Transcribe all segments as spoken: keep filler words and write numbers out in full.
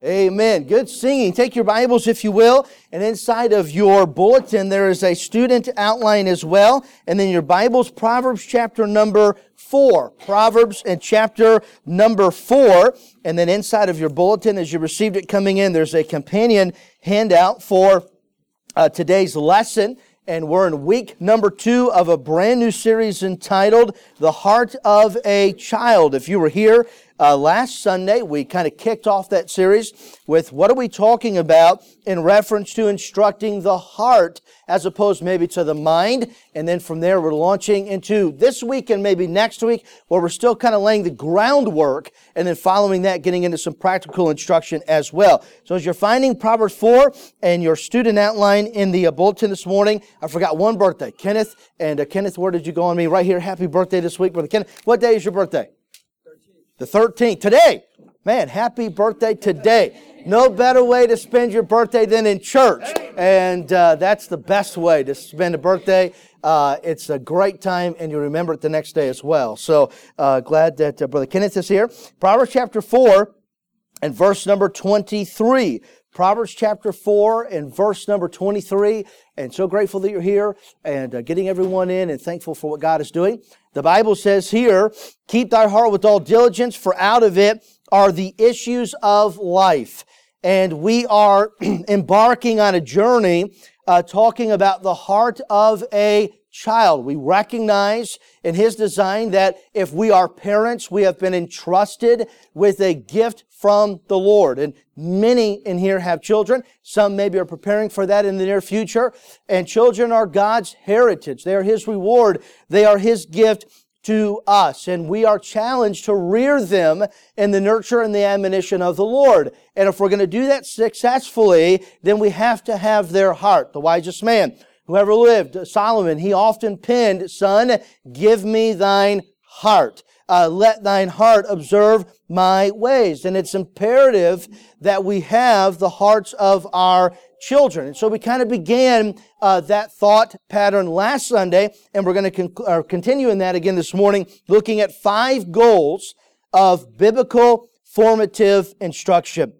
Amen. Good singing. Take your Bibles, if you will, and inside of your bulletin there is a student outline as well. And then your Bibles, Proverbs chapter number four. Proverbs and chapter number four. And then inside of your bulletin, as you received it coming in, there's a companion handout for uh, today's lesson. And we're in week number two of a brand new series entitled The Heart of a Child. If you were here uh, last Sunday, we kind of kicked off that series with what are we talking about in reference to instructing the heart as opposed maybe to the mind. And then from there, we're launching into this week and maybe next week where we're still kind of laying the groundwork and then following that, getting into some practical instruction as well. So as you're finding Proverbs four and your student outline in the uh, bulletin this morning, I forgot one birthday, Kenneth. And uh, Kenneth, where did you go on me? Right here. Happy birthday this week, Brother Kenneth. What day is your birthday? thirteenth. The thirteenth. Today. Man, happy birthday today. No better way to spend your birthday than in church. And uh, that's the best way to spend a birthday. Uh, it's a great time, and you remember it the next day as well. So uh, glad that uh, Brother Kenneth is here. Proverbs chapter four and verse number twenty-three. Proverbs chapter four and verse number twenty-three. And so grateful that you're here and uh, getting everyone in and thankful for what God is doing. The Bible says here, keep thy heart with all diligence, for out of it are the issues of life. And we are embarking on a journey uh, talking about the heart of a child. We recognize in His design that if we are parents, we have been entrusted with a gift from the Lord. And many in here have children. Some maybe are preparing for that in the near future. And children are God's heritage. They are His reward. They are His gift to us. And we are challenged to rear them in the nurture and the admonition of the Lord. And if we're going to do that successfully, then we have to have their heart. The wisest man who ever lived, Solomon, he often penned, son, give me thine heart. Uh, let thine heart observe my ways. And it's imperative that we have the hearts of our children. And so we kind of began uh, that thought pattern last Sunday, and we're going to con- uh, continue in that again this morning, looking at five goals of biblical formative instruction.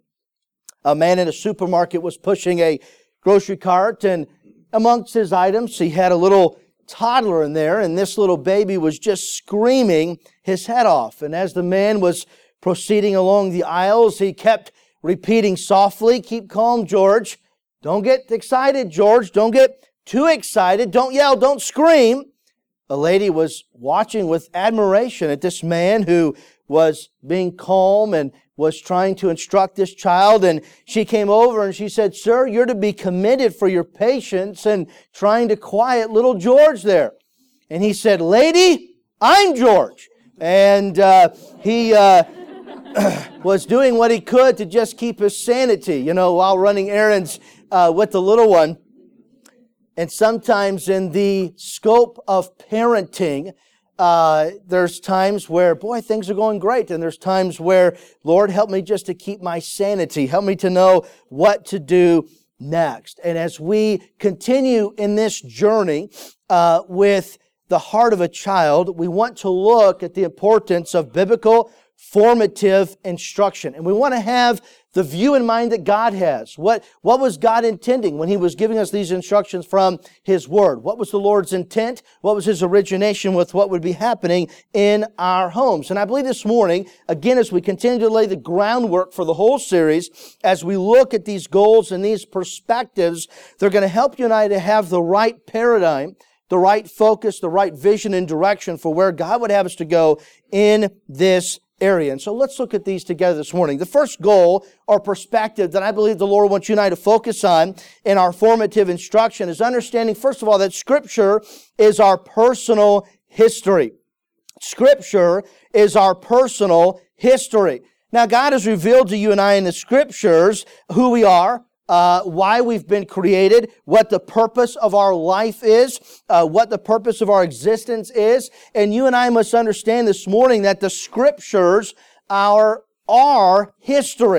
A man in a supermarket was pushing a grocery cart, and amongst his items, he had a little toddler in there, and this little baby was just screaming his head off. And as the man was proceeding along the aisles, he kept repeating softly, keep calm, George. Don't get excited, George. Don't get too excited. Don't yell. Don't scream. A lady was watching with admiration at this man who was being calm and was trying to instruct this child. And she came over and she said, sir, you're to be commended for your patience and trying to quiet little George there. And he said, lady, I'm George. And uh, he uh, was doing what he could to just keep his sanity, you know, while running errands uh, with the little one. And sometimes in the scope of parenting, Uh, there's times where, boy, things are going great. And there's times where, Lord, help me just to keep my sanity. Help me to know what to do next. And as we continue in this journey uh, with the heart of a child, we want to look at the importance of biblical formative instruction. And we want to have the view in mind that God has. What, what was God intending when He was giving us these instructions from His Word? What was the Lord's intent? What was His origination with what would be happening in our homes? And I believe this morning, again, as we continue to lay the groundwork for the whole series, as we look at these goals and these perspectives, they're going to help you and I to have the right paradigm, the right focus, the right vision and direction for where God would have us to go in this area. And so let's look at these together this morning. The first goal or perspective that I believe the Lord wants you and I to focus on in our formative instruction is understanding, first of all, that Scripture is our personal history. Scripture is our personal history. Now, God has revealed to you and I in the Scriptures who we are, Uh, why we've been created, what the purpose of our life is, uh, what the purpose of our existence is. And you and I must understand this morning that the Scriptures are our history.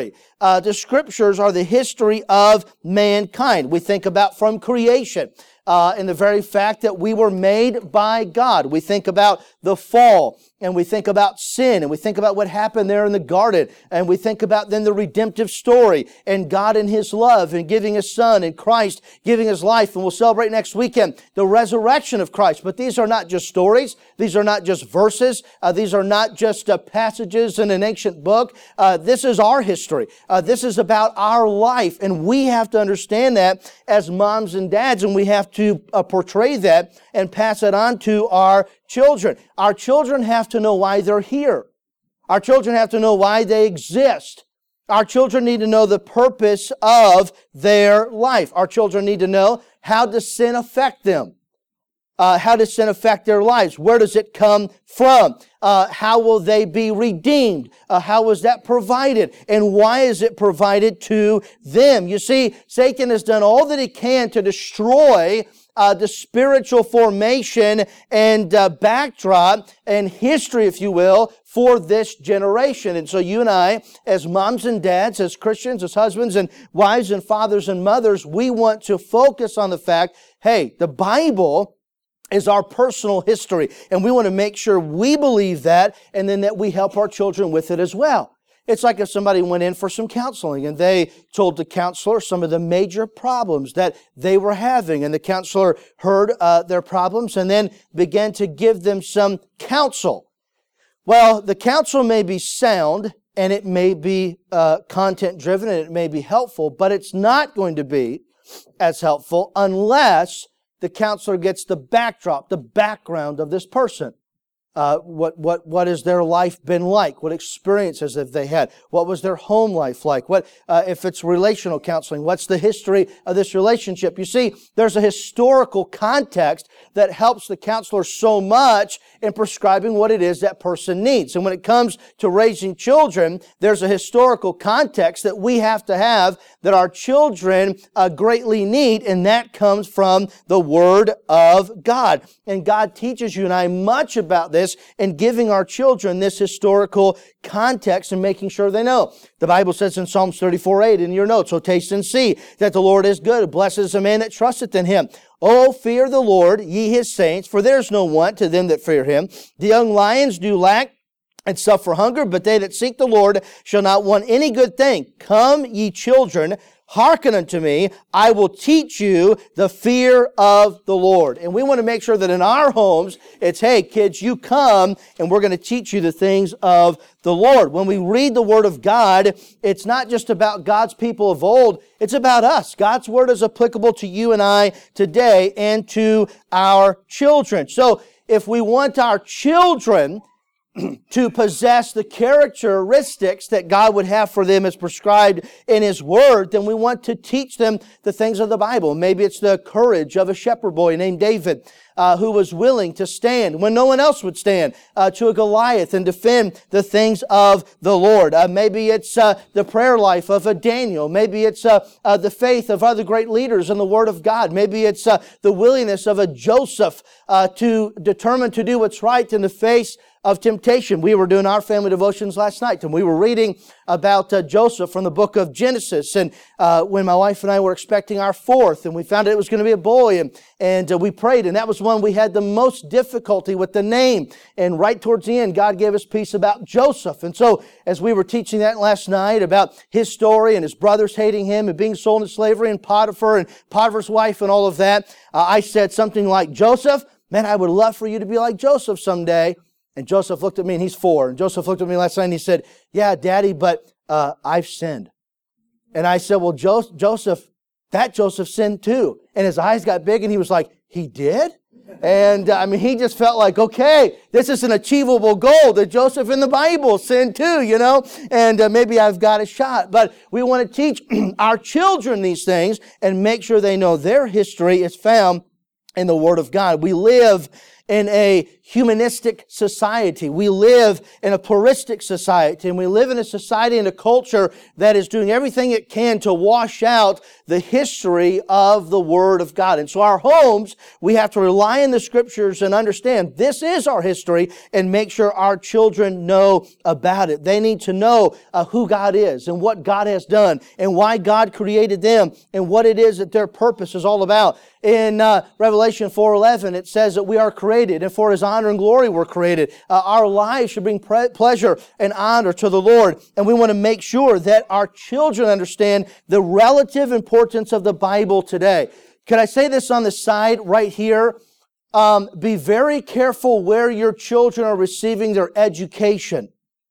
uh, the Scriptures are the history of mankind. We think about from creation. Uh, and the very fact that we were made by God. We think about the fall, and we think about sin, and we think about what happened there in the garden, and we think about then the redemptive story, and God in His love, and giving His Son, and Christ giving His life, and we'll celebrate next weekend the resurrection of Christ. But these are not just stories. These are not just verses. Uh, these are not just uh, passages in an ancient book. Uh, this is our history. Uh, this is about our life, and we have to understand that as moms and dads, and we have to uh, portray that and pass it on to our children. Our children have to know why they're here. Our children have to know why they exist. Our children need to know the purpose of their life. Our children need to know how does sin affect them. Uh, how does sin affect their lives? Where does it come from? Uh, how will they be redeemed? Uh, how was that provided? And why is it provided to them? You see, Satan has done all that he can to destroy uh, the spiritual formation and uh, backdrop and history, if you will, for this generation. And so you and I, as moms and dads, as Christians, as husbands and wives and fathers and mothers, we want to focus on the fact, hey, the Bible is our personal history. And we want to make sure we believe that and then that we help our children with it as well. It's like if somebody went in for some counseling and they told the counselor some of the major problems that they were having. And the counselor heard uh, their problems and then began to give them some counsel. Well, the counsel may be sound and it may be uh, content driven and it may be helpful, but it's not going to be as helpful unless the counselor gets the backdrop, the background of this person. Uh, what, what, what has their life been like? What experiences have they had? What was their home life like? What, uh, if it's relational counseling, what's the history of this relationship? You see, there's a historical context that helps the counselor so much in prescribing what it is that person needs. And when it comes to raising children, there's a historical context that we have to have that our children uh, greatly need, and that comes from the Word of God. And God teaches you and I much about this and giving our children this historical context and making sure they know. The Bible says in Psalms thirty-four eight in your notes, "So taste and see that the Lord is good. Blessed is the man that trusteth in Him. Oh, fear the Lord, ye His saints, for there is no want to them that fear Him. The young lions do lack and suffer hunger, but they that seek the Lord shall not want any good thing. Come, ye children, hearken unto me, I will teach you the fear of the Lord." And we want to make sure that in our homes, it's, hey, kids, you come and we're going to teach you the things of the Lord. When we read the Word of God, it's not just about God's people of old, it's about us. God's Word is applicable to you and I today and to our children. So if we want our children to possess the characteristics that God would have for them as prescribed in His Word, then we want to teach them the things of the Bible. Maybe it's the courage of a shepherd boy named David, uh, who was willing to stand when no one else would stand, uh, to a Goliath and defend the things of the Lord. Uh, maybe it's uh, the prayer life of a Daniel. Maybe it's uh, uh, the faith of other great leaders in the Word of God. Maybe it's uh, the willingness of a Joseph uh, to determine to do what's right in the face of temptation. We were doing our family devotions last night, and we were reading about uh, Joseph from the book of Genesis. And uh, when my wife and I were expecting our fourth, and we found out it was going to be a boy, and and uh, we prayed, and that was one we had the most difficulty with the name. And right towards the end, God gave us peace about Joseph. And so, as we were teaching that last night about his story and his brothers hating him and being sold into slavery and Potiphar and Potiphar's wife and all of that, uh, I said something like, "Joseph, man, I would love for you to be like Joseph someday." And Joseph looked at me, and he's four. And Joseph looked at me last night, and he said, "Yeah, Daddy, but uh, I've sinned." And I said, "Well, jo- Joseph, that Joseph sinned too." And his eyes got big, and he was like, "He did?" And uh, I mean, he just felt like, okay, this is an achievable goal that Joseph in the Bible sinned too, you know, and uh, maybe I've got a shot. But we want to teach our children these things and make sure they know their history is found in the Word of God. We live in a humanistic society. We live in a pluralistic society, and we live in a society and a culture that is doing everything it can to wash out the history of the Word of God. And so our homes, we have to rely on the Scriptures and understand this is our history and make sure our children know about it. They need to know uh, who God is and what God has done and why God created them and what it is that their purpose is all about. In uh, Revelation four eleven, it says that we are created, and for His honor and glory we're created. Uh, our lives should bring pre- pleasure and honor to the Lord, and we want to make sure that our children understand the relative importance of the Bible today. Could I say this on the side right here? Um, be very careful where your children are receiving their education.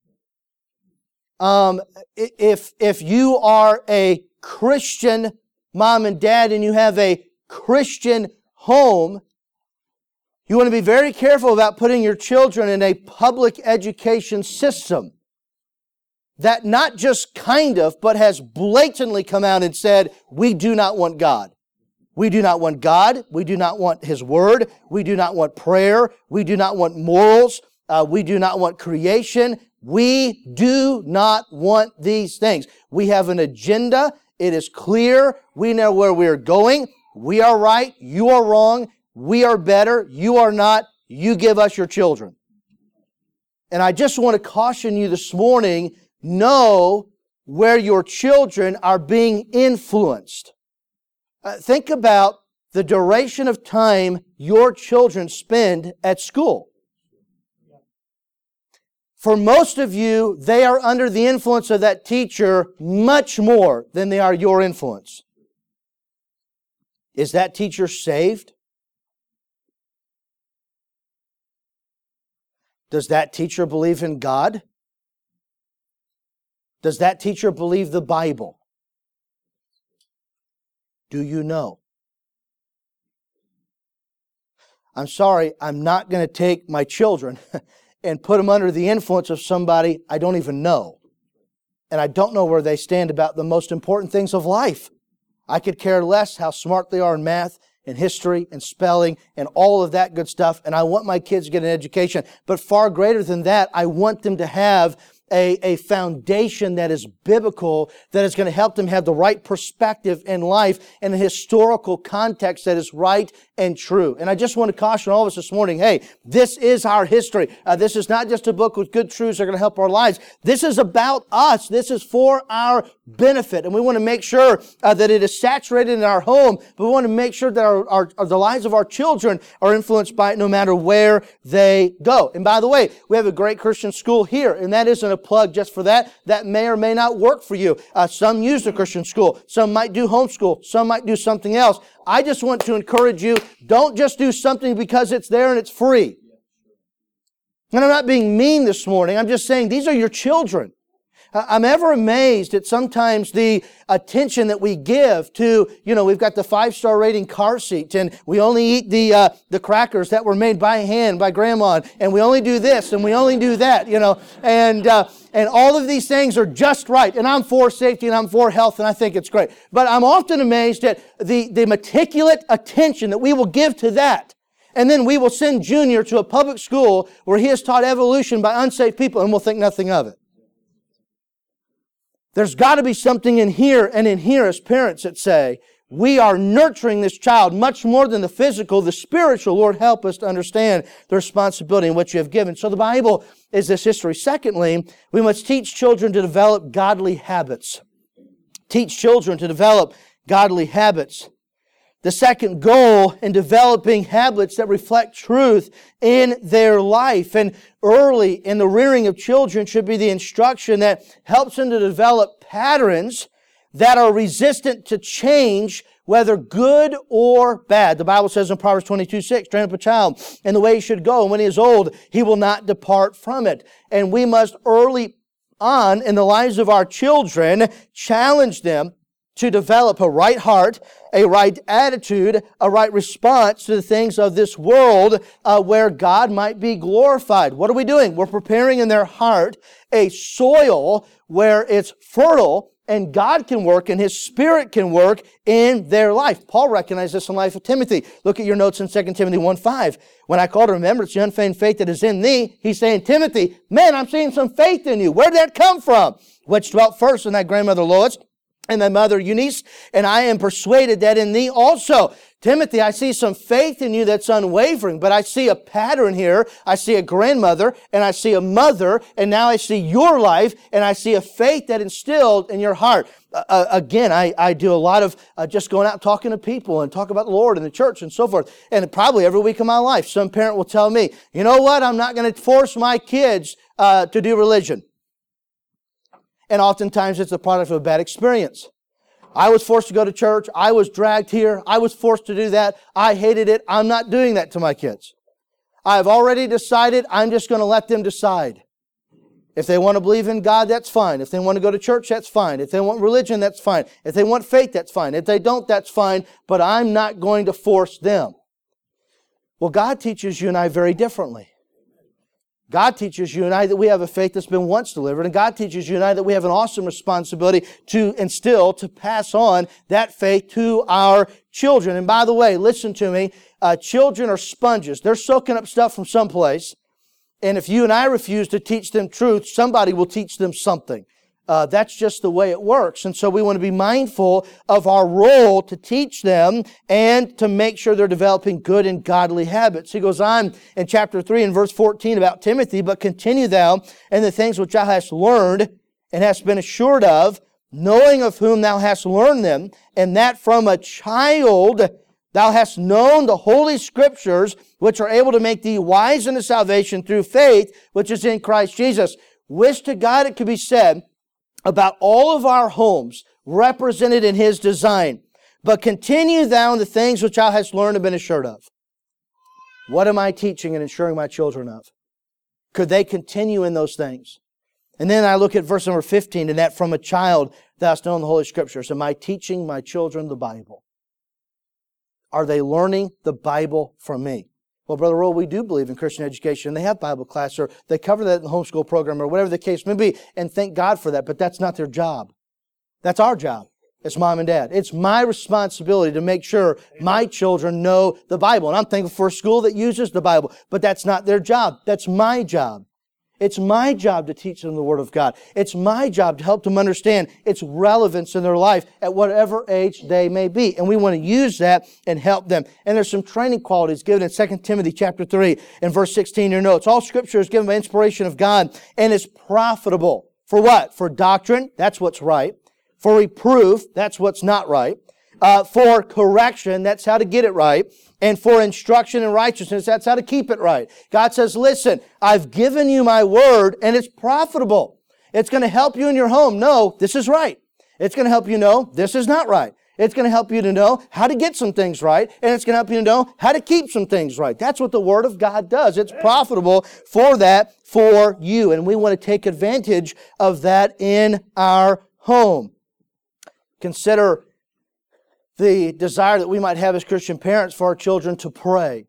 Um, if if you are a Christian mom and dad and you have a Christian home, you want to be very careful about putting your children in a public education system that not just kind of, but has blatantly come out and said, we do not want God. We do not want God. We do not want His Word. We do not want prayer. We do not want morals. Uh, we do not want creation. We do not want these things. We have an agenda. It is clear. We know where we are going. We are right, you are wrong, we are better, you are not, you give us your children. And I just want to caution you this morning, know where your children are being influenced. Uh, think about the duration of time your children spend at school. For most of you, they are under the influence of that teacher much more than they are your influence. Is that teacher saved? Does that teacher believe in God? Does that teacher believe the Bible? Do you know? I'm sorry, I'm not going to take my children and put them under the influence of somebody I don't even know. And I don't know where they stand about the most important things of life. I could care less how smart they are in math and history and spelling and all of that good stuff. And I want my kids to get an education. But far greater than that, I want them to have a, a foundation that is biblical, that is going to help them have the right perspective in life and a historical context that is right and true. And I just want to caution all of us this morning, hey, this is our history. Uh, this is not just a book with good truths that are going to help our lives. This is about us. This is for our benefit. And we want to make sure uh, that it is saturated in our home, but we want to make sure that our, our, our, the lives of our children are influenced by it no matter where they go. And by the way, we have a great Christian school here, and that isn't a plug just for that. That may or may not work for you. Uh, some use the Christian school. Some might do homeschool. Some might do something else. I just want to encourage you, don't just do something because it's there and it's free. And I'm not being mean this morning. I'm just saying these are your children. I'm ever amazed at sometimes the attention that we give to, you know, we've got the five-star rating car seat, and we only eat the uh, the crackers that were made by hand by Grandma, and we only do this, and we only do that, you know, and uh, and all of these things are just right. And I'm for safety, and I'm for health, and I think it's great. But I'm often amazed at the, the meticulous attention that we will give to that. And then we will send Junior to a public school where he is taught evolution by unsafe people, and we'll think nothing of it. There's got to be something in here and in here as parents that say, we are nurturing this child much more than the physical, the spiritual. Lord, help us to understand the responsibility in what you have given. So the Bible is this history. Secondly, we must teach children to develop godly habits. Teach children to develop godly habits. The second goal in developing habits that reflect truth in their life. And early in the rearing of children should be the instruction that helps them to develop patterns that are resistant to change, whether good or bad. The Bible says in Proverbs twenty-two six, train up a child in the way he should go, and when he is old, he will not depart from it. And we must early on in the lives of our children challenge them to develop a right heart, a right attitude, a right response to the things of this world uh, where God might be glorified. What are we doing? We're preparing in their heart a soil where it's fertile and God can work and His Spirit can work in their life. Paul recognized this in the life of Timothy. Look at your notes in Second Timothy one five. When I call to remembrance the unfeigned faith that is in thee, he's saying, Timothy, man, I'm seeing some faith in you. Where did that come from? Which dwelt first in thy grandmother Lois and thy mother Eunice, and I am persuaded that in thee also. Timothy, I see some faith in you that's unwavering, but I see a pattern here. I see a grandmother, and I see a mother, and now I see your life, and I see a faith that instilled in your heart. Uh, again, I, I do a lot of uh, just going out and talking to people and talk about the Lord and the church and so forth. And probably every week of my life, some parent will tell me, you know what, I'm not going to force my kids uh, to do religion. And oftentimes it's a product of a bad experience. I was forced to go to church. I was dragged here. I was forced to do that. I hated it. I'm not doing that to my kids. I've already decided I'm just going to let them decide. If they want to believe in God, that's fine. If they want to go to church, that's fine. If they want religion, that's fine. If they want faith, that's fine. If they don't, that's fine. But I'm not going to force them. Well, God teaches you and I very differently. God teaches you and I that we have a faith that's been once delivered, and God teaches you and I that we have an awesome responsibility to instill, to pass on that faith to our children. And by the way, listen to me, uh, children are sponges. They're soaking up stuff from someplace, and if you and I refuse to teach them truth, somebody will teach them something. Uh, that's just the way it works. And so we want to be mindful of our role to teach them and to make sure they're developing good and godly habits. He goes on in chapter three and verse fourteen about Timothy, but continue thou in the things which thou hast learned and hast been assured of, knowing of whom thou hast learned them, and that from a child thou hast known the holy Scriptures, which are able to make thee wise unto salvation through faith, which is in Christ Jesus. Wish to God it could be said about all of our homes represented in His design. But continue thou in the things which thou hast learned and been assured of. What am I teaching and assuring my children of? Could they continue in those things? And then I look at verse number fifteen, and that from a child thou hast known the Holy Scriptures. Am I teaching my children the Bible? Are they learning the Bible from me? Well, Brother Roll, we do believe in Christian education. They have Bible class, or they cover that in the homeschool program, or whatever the case may be, and thank God for that, but that's not their job. That's our job as mom and dad. It's my responsibility to make sure my children know the Bible. And I'm thankful for a school that uses the Bible, but that's not their job. That's my job. It's my job to teach them the Word of God. It's my job to help them understand its relevance in their life at whatever age they may be. And we want to use that and help them. And there's some training qualities given in Second Timothy chapter three and verse sixteen in your notes. All Scripture is given by inspiration of God and is profitable. For what? For doctrine, that's what's right. For reproof, that's what's not right. Uh, for correction, that's how to get it right. And for instruction in righteousness, that's how to keep it right. God says, listen, I've given you my word and it's profitable. It's going to help you in your home know this is right. It's going to help you know this is not right. It's going to help you to know how to get some things right. And it's going to help you to know how to keep some things right. That's what the Word of God does. It's profitable for that for you. And we want to take advantage of that in our home. Consider the desire that we might have as Christian parents for our children to pray.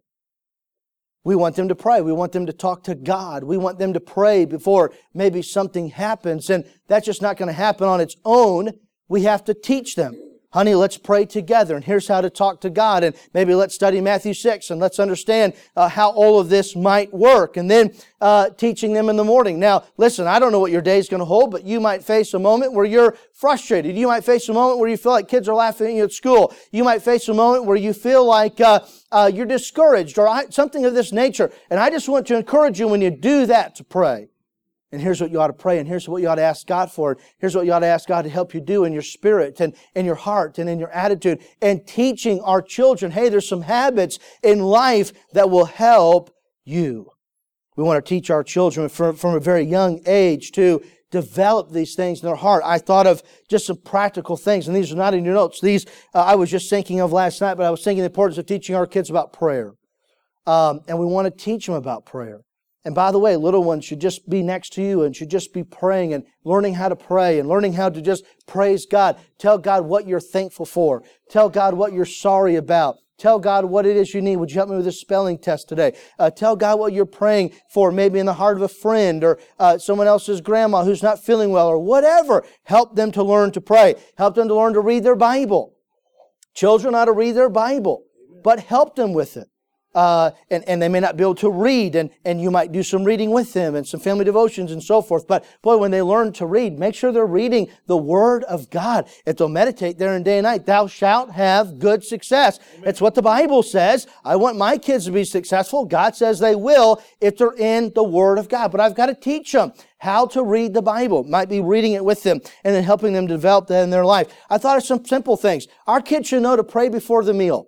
We want them to pray. We want them to talk to God. We want them to pray before maybe something happens. And that's just not going to happen on its own. We have to teach them. Honey, let's pray together, and here's how to talk to God, and maybe let's study Matthew six, and let's understand uh, how all of this might work, and then uh, teaching them in the morning. Now, listen, I don't know what your day is going to hold, but you might face a moment where you're frustrated. You might face a moment where you feel like kids are laughing at you at school. You might face a moment where you feel like uh, uh, you're discouraged, or something of this nature, and I just want to encourage you when you do that to pray. And here's what you ought to pray, and here's what you ought to ask God for. Here's what you ought to ask God to help you do in your spirit and in your heart and in your attitude. And teaching our children, hey, there's some habits in life that will help you. We want to teach our children from, from a very young age to develop these things in their heart. I thought of just some practical things, and these are not in your notes. These uh, I was just thinking of last night, but I was thinking the importance of teaching our kids about prayer. Um, and we want to teach them about prayer. And by the way, little ones should just be next to you and should just be praying and learning how to pray and learning how to just praise God. Tell God what you're thankful for. Tell God what you're sorry about. Tell God what it is you need. Would you help me with this spelling test today? Uh, tell God what you're praying for, maybe in the heart of a friend or uh, someone else's grandma who's not feeling well or whatever. Help them to learn to pray. Help them to learn to read their Bible. Children ought to read their Bible, but help them with it. Uh, and, and they may not be able to read, and, and you might do some reading with them and some family devotions and so forth. But boy, when they learn to read, make sure they're reading the Word of God. If they'll meditate there in day and night, thou shalt have good success. Amen. It's what the Bible says. I want my kids to be successful. God says they will if they're in the Word of God. But I've got to teach them how to read the Bible. Might be reading it with them and then helping them develop that in their life. I thought of some simple things. Our kids should know to pray before the meal.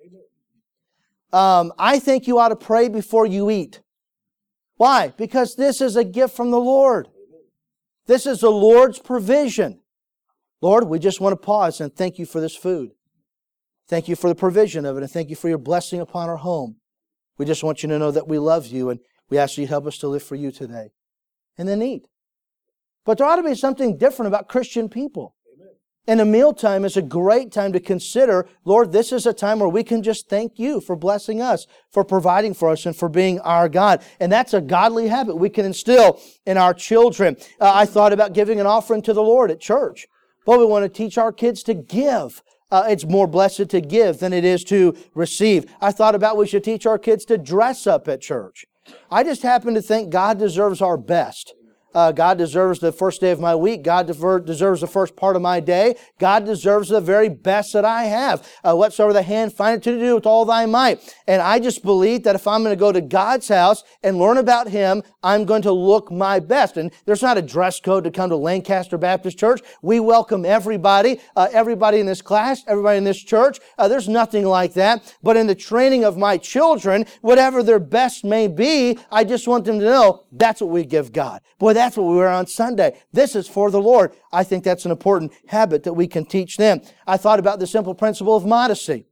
Um, I think you ought to pray before you eat. Why? Because this is a gift from the Lord. This is the Lord's provision. Lord, we just want to pause and thank you for this food. Thank you for the provision of it, and thank you for your blessing upon our home. We just want you to know that we love you, and we ask you to help us to live for you today. And then eat. But there ought to be something different about Christian people. And a mealtime is a great time to consider, Lord, this is a time where we can just thank you for blessing us, for providing for us, and for being our God. And that's a godly habit we can instill in our children. Uh, I thought about giving an offering to the Lord at church. But we want to teach our kids to give. Uh, it's more blessed to give than it is to receive. I thought about we should teach our kids to dress up at church. I just happen to think God deserves our best. Uh, God deserves the first day of my week. God deserves the first part of my day. God deserves the very best that I have. Uh, whatsoever the hand findeth to do with all thy might. And I just believe that if I'm going to go to God's house and learn about Him, I'm going to look my best. And there's not a dress code to come to Lancaster Baptist Church. We welcome everybody, uh, everybody in this class, everybody in this church. Uh, there's nothing like that. But in the training of my children, whatever their best may be, I just want them to know that's what we give God. Boy, that's what we wear on Sunday. This is for the Lord. I think that's an important habit that we can teach them. I thought about the simple principle of modesty.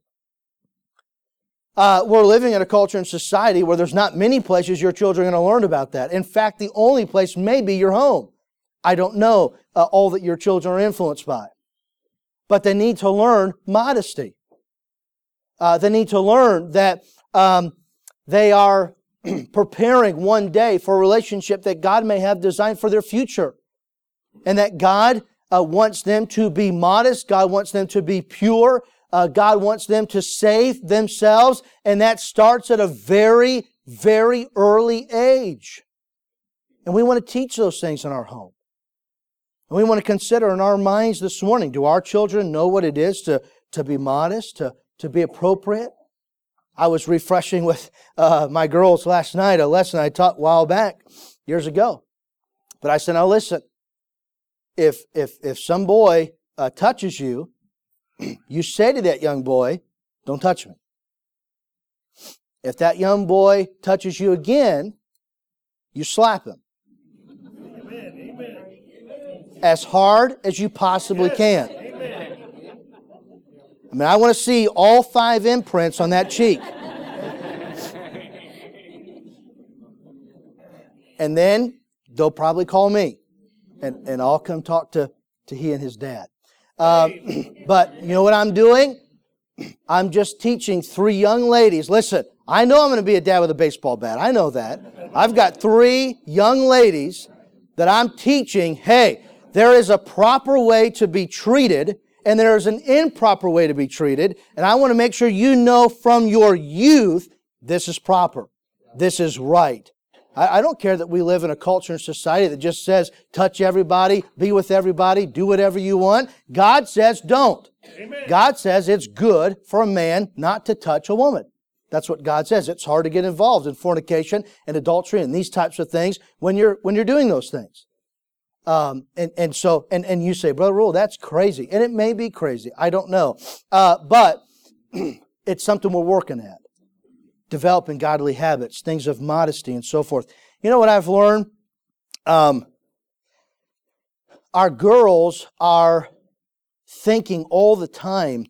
Uh, we're living in a culture and society where there's not many places your children are going to learn about that. In fact, the only place may be your home. I don't know uh, all that your children are influenced by. But they need to learn modesty. Uh, they need to learn that um, they are preparing one day for a relationship that God may have designed for their future. And that God uh, wants them to be modest. God wants them to be pure. Uh, God wants them to save themselves. And that starts at a very, very early age. And we want to teach those things in our home. And we want to consider in our minds this morning, do our children know what it is to, to be modest, to, to be appropriate? I was refreshing with uh, my girls last night, a lesson I taught a while back, years ago. But I said, now listen, if if if some boy uh, touches you, you say to that young boy, don't touch me. If that young boy touches you again, you slap him. Amen. Amen. As hard as you possibly can. I mean, I want to see all five imprints on that cheek. And then they'll probably call me. And, and I'll come talk to, to he and his dad. Um, but you know what I'm doing? I'm just teaching three young ladies. Listen, I know I'm going to be a dad with a baseball bat. I know that. I've got three young ladies that I'm teaching, hey, there is a proper way to be treated, and there is an improper way to be treated. And I want to make sure you know from your youth, this is proper. This is right. I, I don't care that we live in a culture and society that just says, touch everybody, be with everybody, do whatever you want. God says, don't. Amen. God says it's good for a man not to touch a woman. That's what God says. It's hard to get involved in fornication and adultery and these types of things when you're when you're doing those things. Um, and, and so, and, and you say, Brother Rule, that's crazy. And it may be crazy. I don't know. Uh, but it's something we're working at. Developing godly habits, things of modesty and so forth. You know what I've learned? Um, our girls are thinking all the time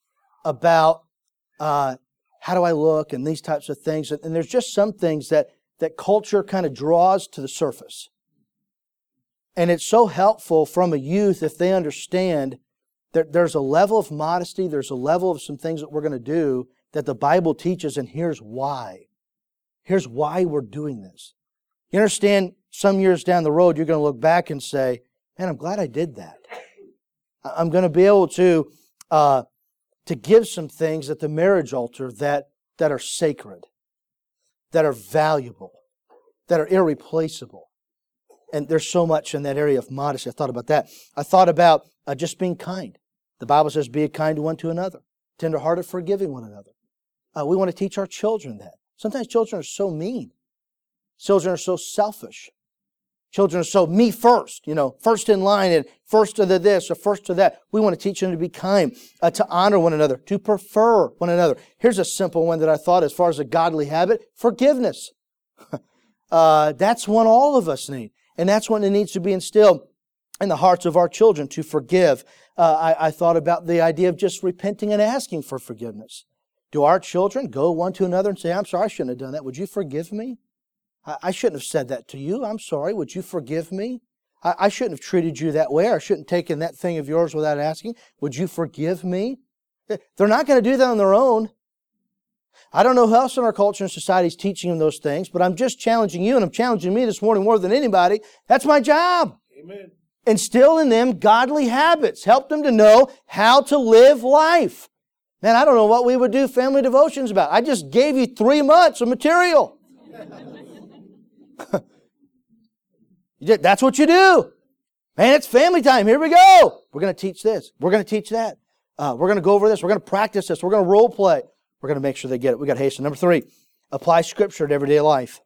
about uh, how do I look and these types of things. And there's just some things that that culture kind of draws to the surface. And it's so helpful from a youth if they understand that there's a level of modesty, there's a level of some things that we're going to do that the Bible teaches, and here's why. Here's why we're doing this. You understand, some years down the road, you're going to look back and say, man, I'm glad I did that. I'm going to be able to uh, to give some things at the marriage altar that, that are sacred, that are valuable, that are irreplaceable. And there's so much in that area of modesty. I thought about that. I thought about uh, just being kind. The Bible says, be kind to one to another, tenderhearted, forgiving one another. Uh, we want to teach our children that. Sometimes children are so mean. Children are so selfish. Children are so me first, you know, first in line and first to the this or first to that. We want to teach them to be kind, uh, to honor one another, to prefer one another. Here's a simple one that I thought as far as a godly habit, forgiveness. uh, that's one all of us need. And that's one that needs to be instilled in the hearts of our children, to forgive. Uh, I, I thought about the idea of just repenting and asking for forgiveness. Do our children go one to another and say, I'm sorry, I shouldn't have done that. Would you forgive me? I shouldn't have said that to you. I'm sorry. Would you forgive me? I shouldn't have treated you that way. Or I shouldn't have taken that thing of yours without asking. Would you forgive me? They're not going to do that on their own. I don't know who else in our culture and society is teaching them those things, but I'm just challenging you, and I'm challenging me this morning more than anybody. That's my job. Amen. Instill in them godly habits. Help them to know how to live life. Man, I don't know what we would do family devotions about. I just gave you three months of material. That's what you do. Man, it's family time. Here we go. We're going to teach this. We're going to teach that. Uh, we're going to go over this. We're going to practice this. We're going to role play. We're going to make sure they get it. We got to hasten. Number three, apply Scripture to everyday life.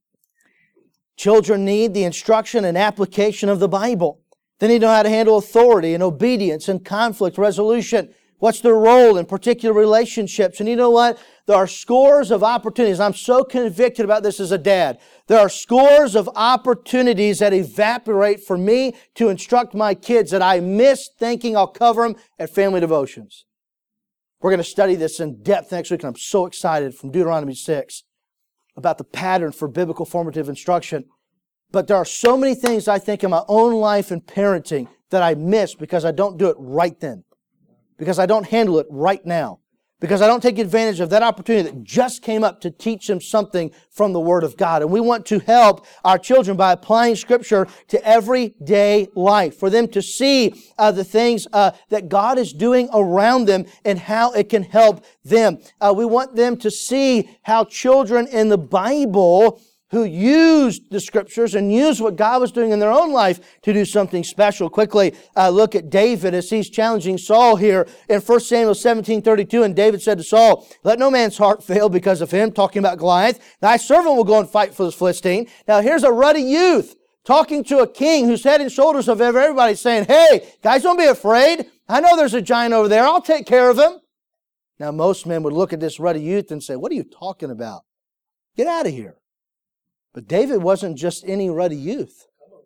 Children need the instruction and application of the Bible. They need to know how to handle authority and obedience and conflict resolution. What's their role in particular relationships? And you know what? There are scores of opportunities. I'm so convicted about this as a dad. There are scores of opportunities that evaporate for me to instruct my kids that I miss thinking I'll cover them at family devotions. We're going to study this in depth next week, and I'm so excited, from Deuteronomy six about the pattern for biblical formative instruction. But there are so many things I think in my own life and parenting that I miss because I don't do it right then. Because I don't handle it right now. Because I don't take advantage of that opportunity that just came up to teach them something from the Word of God. And we want to help our children by applying Scripture to everyday life. For them to see uh, the things uh, that God is doing around them and how it can help them. Uh, we want them to see how children in the Bible who used the Scriptures and used what God was doing in their own life to do something special. Quickly, uh, look at David as he's challenging Saul here in First Samuel seventeen thirty-two. And David said to Saul, let no man's heart fail because of him, talking about Goliath. Thy servant will go and fight for this Philistine. Now here's a ruddy youth talking to a king who's head and shoulders of everybody, saying, hey, guys, don't be afraid. I know there's a giant over there. I'll take care of him. Now most men would look at this ruddy youth and say, what are you talking about? Get out of here. But David wasn't just any ruddy youth.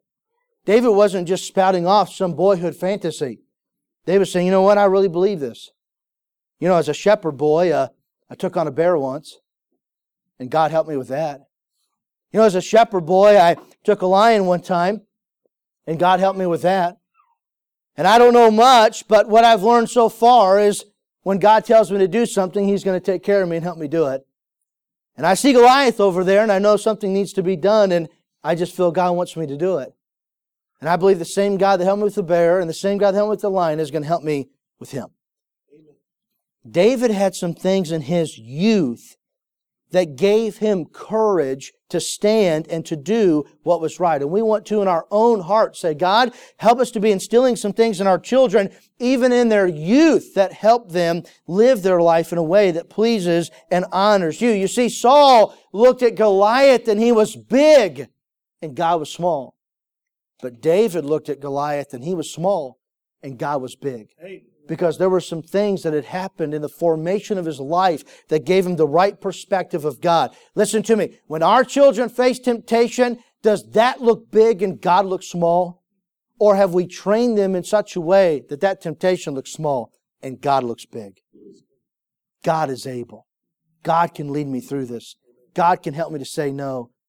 David wasn't just spouting off some boyhood fantasy. David was saying, you know what, I really believe this. You know, as a shepherd boy, uh, I took on a bear once, and God helped me with that. You know, as a shepherd boy, I took a lion one time, and God helped me with that. And I don't know much, but what I've learned so far is when God tells me to do something, He's going to take care of me and help me do it. And I see Goliath over there, and I know something needs to be done, and I just feel God wants me to do it. And I believe the same God that helped me with the bear and the same God that helped me with the lion is going to help me with him. Amen. David had some things in his youth that gave him courage to stand and to do what was right. And we want to, in our own heart, say, God, help us to be instilling some things in our children, even in their youth, that help them live their life in a way that pleases and honors you. You see, Saul looked at Goliath and he was big, and God was small. But David looked at Goliath and he was small, and God was big. Hey. Because there were some things that had happened in the formation of his life that gave him the right perspective of God. Listen to me. When our children face temptation, does that look big and God look small? Or have we trained them in such a way that that temptation looks small and God looks big? God is able. God can lead me through this. God can help me to say no.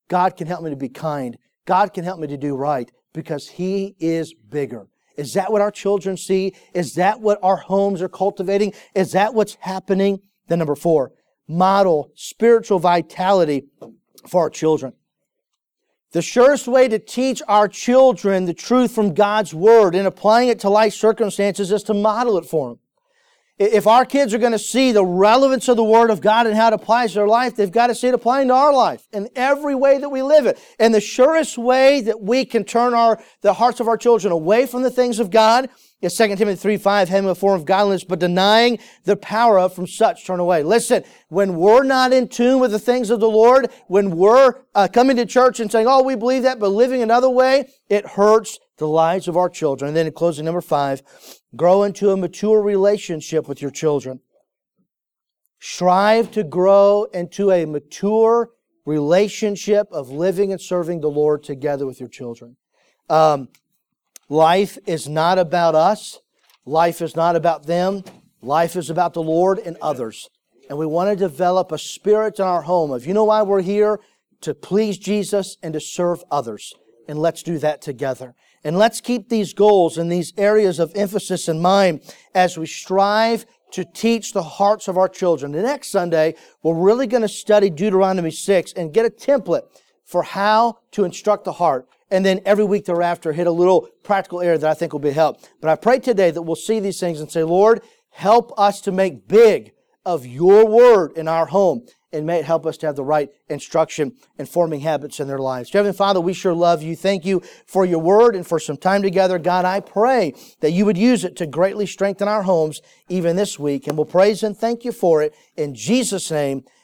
God can help me to be kind. God can help me to do right because He is bigger. Is that what our children see? Is that what our homes are cultivating? Is that what's happening? Then number four, model spiritual vitality for our children. The surest way to teach our children the truth from God's Word and applying it to life circumstances is to model it for them. If our kids are going to see the relevance of the Word of God and how it applies to their life, they've got to see it applying to our life in every way that we live it. And the surest way that we can turn our the hearts of our children away from the things of God is Second Timothy three five, having a form of godliness, but denying the power of from such turn away. Listen, when we're not in tune with the things of the Lord, when we're uh, coming to church and saying, oh, we believe that, but living another way, it hurts the lives of our children. And then in closing, number five, grow into a mature relationship with your children. Strive to grow into a mature relationship of living and serving the Lord together with your children. Um, life is not about us. Life is not about them. Life is about the Lord and others. And we want to develop a spirit in our home of, you know why we're here? To please Jesus and to serve others. And let's do that together. And let's keep these goals and these areas of emphasis in mind as we strive to teach the hearts of our children. The next Sunday, we're really going to study Deuteronomy six and get a template for how to instruct the heart. And then every week thereafter, hit a little practical area that I think will be help. But I pray today that we'll see these things and say, Lord, help us to make big of your Word in our home. And may it help us to have the right instruction and forming habits in their lives. Heavenly Father, we sure love you. Thank you for your Word and for some time together. God, I pray that you would use it to greatly strengthen our homes even this week. And we'll praise and thank you for it. In Jesus' name,